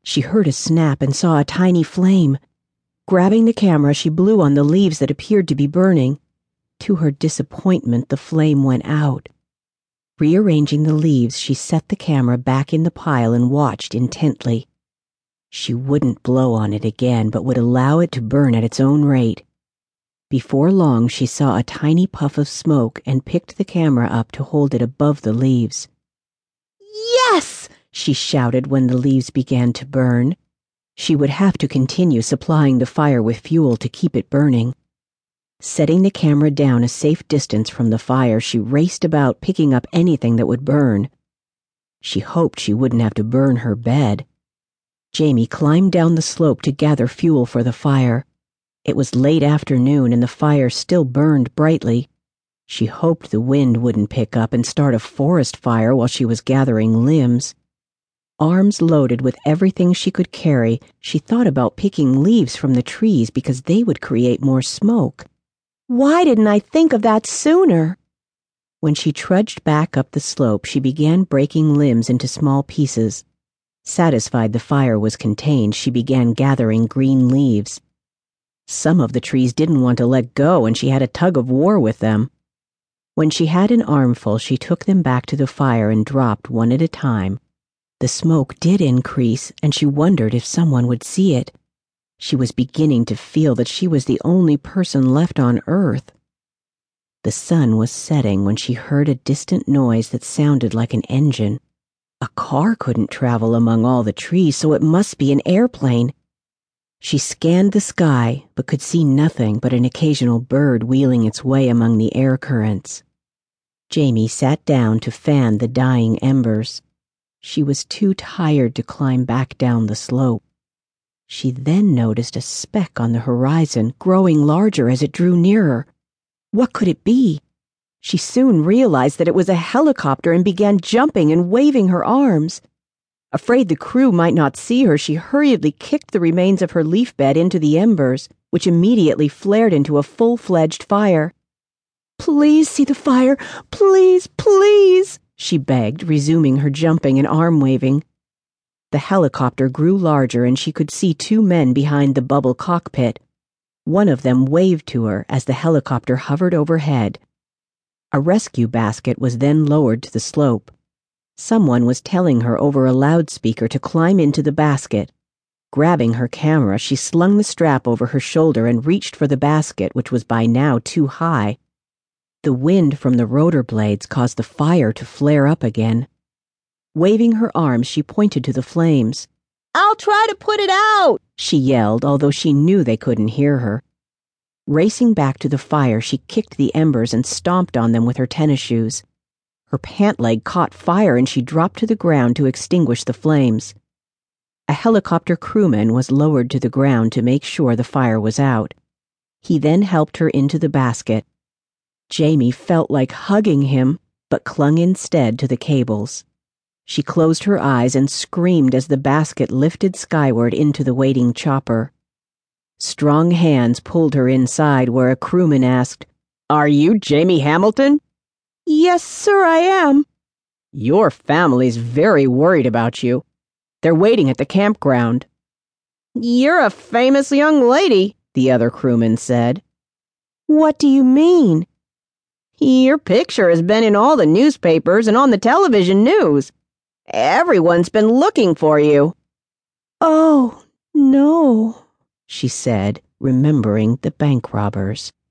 She heard a snap and saw a tiny flame. Grabbing the camera, she blew on the leaves that appeared to be burning. To her disappointment, the flame went out. Rearranging the leaves, she set the camera back in the pile and watched intently. She wouldn't blow on it again, but would allow it to burn at its own rate. Before long, she saw a tiny puff of smoke and picked the camera up to hold it above the leaves. "Yes!" she shouted when the leaves began to burn. She would have to continue supplying the fire with fuel to keep it burning. Setting the camera down a safe distance from the fire, she raced about picking up anything that would burn. She hoped she wouldn't have to burn her bed. Jamie climbed down the slope to gather fuel for the fire. It was late afternoon and the fire still burned brightly. She hoped the wind wouldn't pick up and start a forest fire while she was gathering limbs. Arms loaded with everything she could carry, she thought about picking leaves from the trees because they would create more smoke. Why didn't I think of that sooner? When she trudged back up the slope, she began breaking limbs into small pieces. Satisfied the fire was contained, she began gathering green leaves. Some of the trees didn't want to let go, and she had a tug of war with them. When she had an armful, she took them back to the fire and dropped one at a time. The smoke did increase, and she wondered if someone would see it. She was beginning to feel that she was the only person left on Earth. The sun was setting when she heard a distant noise that sounded like an engine. A car couldn't travel among all the trees, so it must be an airplane. She scanned the sky, but could see nothing but an occasional bird wheeling its way among the air currents. Jamie sat down to fan the dying embers. She was too tired to climb back down the slope. She then noticed a speck on the horizon, growing larger as it drew nearer. What could it be? She soon realized that it was a helicopter and began jumping and waving her arms. Afraid the crew might not see her, she hurriedly kicked the remains of her leaf bed into the embers, which immediately flared into a full-fledged fire. "Please see the fire! Please, please!" she begged, resuming her jumping and arm-waving. The helicopter grew larger and she could see two men behind the bubble cockpit. One of them waved to her as the helicopter hovered overhead. A rescue basket was then lowered to the slope. Someone was telling her over a loudspeaker to climb into the basket. Grabbing her camera, she slung the strap over her shoulder and reached for the basket, which was by now too high. The wind from the rotor blades caused the fire to flare up again. Waving her arms, she pointed to the flames. "I'll try to put it out!" she yelled, although she knew they couldn't hear her. Racing back to the fire, she kicked the embers and stomped on them with her tennis shoes. Her pant leg caught fire and she dropped to the ground to extinguish the flames. A helicopter crewman was lowered to the ground to make sure the fire was out. He then helped her into the basket. Jamie felt like hugging him, but clung instead to the cables. She closed her eyes and screamed as the basket lifted skyward into the waiting chopper. Strong hands pulled her inside, where a crewman asked, "Are you Jamie Hamilton?" "Yes, sir, I am." "Your family's very worried about you. They're waiting at the campground." "You're a famous young lady," the other crewman said. "What do you mean?" "Your picture has been in all the newspapers and on the television news. Everyone's been looking for you." "Oh, no," she said, remembering the bank robbers.